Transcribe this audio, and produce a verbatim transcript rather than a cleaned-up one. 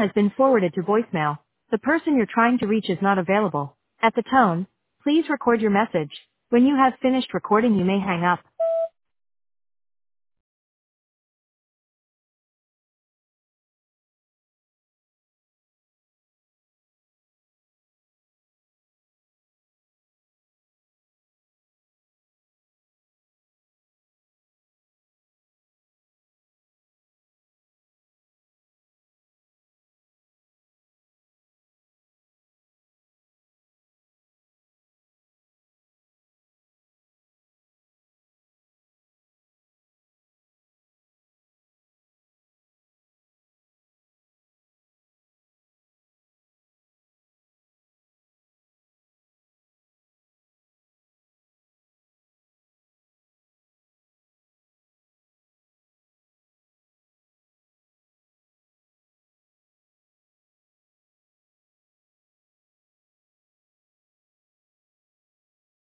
has been forwarded to voicemail. The person you're trying to reach is not available. At the tone, please record your message. When you have finished recording, you may hang up.